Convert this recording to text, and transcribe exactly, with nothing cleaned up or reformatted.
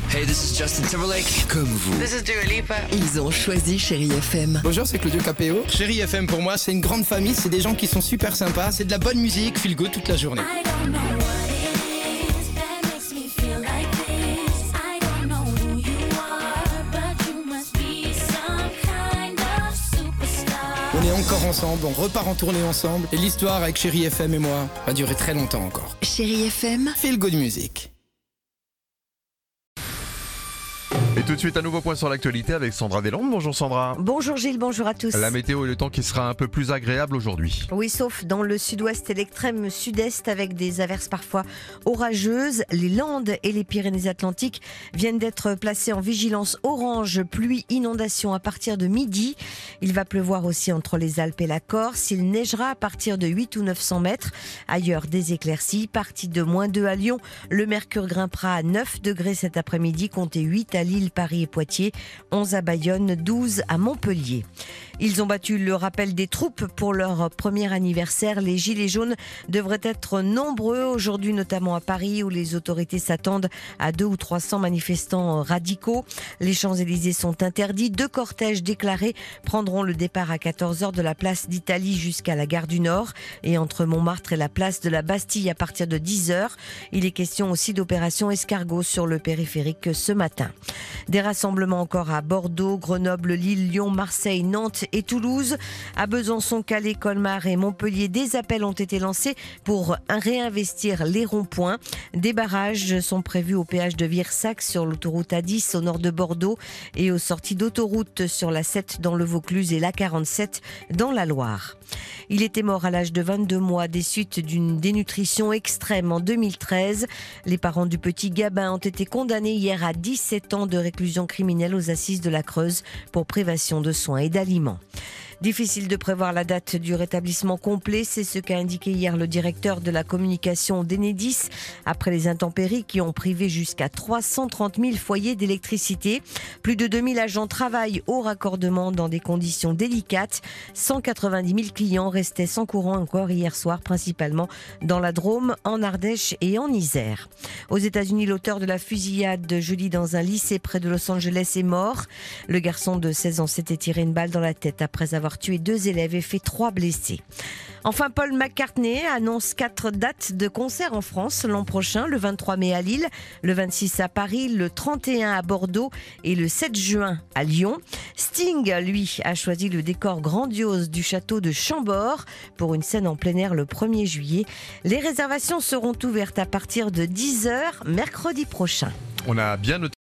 Hey, this is Justin Timberlake. Comme vous. This is Dua Lipa. Ils ont choisi Chérie F M. Bonjour, c'est Claudio Capéo. Chérie F M, pour moi, c'est une grande famille, c'est des gens qui sont super sympas, c'est de la bonne musique, feel good toute la journée. I don't know what it is that makes me feel like this. I don't know who you are, but you must be some kind of superstar. On est encore ensemble, on repart en tournée ensemble, et l'histoire avec Chérie F M et moi va durer très longtemps encore. Chérie F M. Feel good music. Et tout de suite, un nouveau point sur l'actualité avec Sandra Deslandes. Bonjour Sandra. Bonjour Gilles, bonjour à tous. La météo et le temps qui sera un peu plus agréable aujourd'hui. Oui, sauf dans le sud-ouest et l'extrême sud-est avec des averses parfois orageuses. Les Landes et les Pyrénées-Atlantiques viennent d'être placées en vigilance orange, pluie, inondation à partir de midi. Il va pleuvoir aussi entre les Alpes et la Corse. Il neigera à partir de huit ou neuf cents mètres. Ailleurs, des éclaircies. Partie de moins deux à Lyon. Le mercure grimpera à neuf degrés cet après-midi, comptez huit à Lille, Paris et Poitiers, onze à Bayonne, douze à Montpellier. Ils ont battu le rappel des troupes pour leur premier anniversaire. Les Gilets jaunes devraient être nombreux aujourd'hui, notamment à Paris, où les autorités s'attendent à deux ou trois cents manifestants radicaux. Les Champs-Élysées sont interdits. Deux cortèges déclarés prendront le départ à quatorze heures de la place d'Italie jusqu'à la gare du Nord et entre Montmartre et la place de la Bastille à partir de dix heures. Il est question aussi d'opération escargot sur le périphérique ce matin. Des rassemblements encore à Bordeaux, Grenoble, Lille, Lyon, Marseille, Nantes et Toulouse. À Besançon, Calais, Colmar et Montpellier, des appels ont été lancés pour réinvestir les ronds-points. Des barrages sont prévus au péage de Virsac sur l'autoroute A dix au nord de Bordeaux et aux sorties d'autoroute sur la sept dans le Vaucluse et la quarante-sept dans la Loire. Il était mort à l'âge de vingt-deux mois des suites d'une dénutrition extrême en deux mille treize. Les parents du petit Gabin ont été condamnés hier à dix-sept ans de réclusion criminelle aux assises de la Creuse pour privation de soins et d'aliments. Difficile de prévoir la date du rétablissement complet, c'est ce qu'a indiqué hier le directeur de la communication d'Enedis après les intempéries qui ont privé jusqu'à trois cent trente mille foyers d'électricité. Plus de deux mille agents travaillent au raccordement dans des conditions délicates. cent quatre-vingt-dix mille clients restaient sans courant encore hier soir, principalement dans la Drôme, en Ardèche et en Isère. Aux États-Unis, l'auteur de la fusillade jeudi dans un lycée près de Los Angeles est mort. Le garçon de seize ans s'était tiré une balle dans la tête après avoir tué deux élèves et fait trois blessés. Enfin, Paul McCartney annonce quatre dates de concert en France l'an prochain, le vingt-trois mai à Lille, le vingt-six à Paris, le trente et un à Bordeaux et le sept juin à Lyon. Sting, lui, a choisi le décor grandiose du château de Chambord pour une scène en plein air le premier juillet. Les réservations seront ouvertes à partir de dix heures mercredi prochain. On a bien noté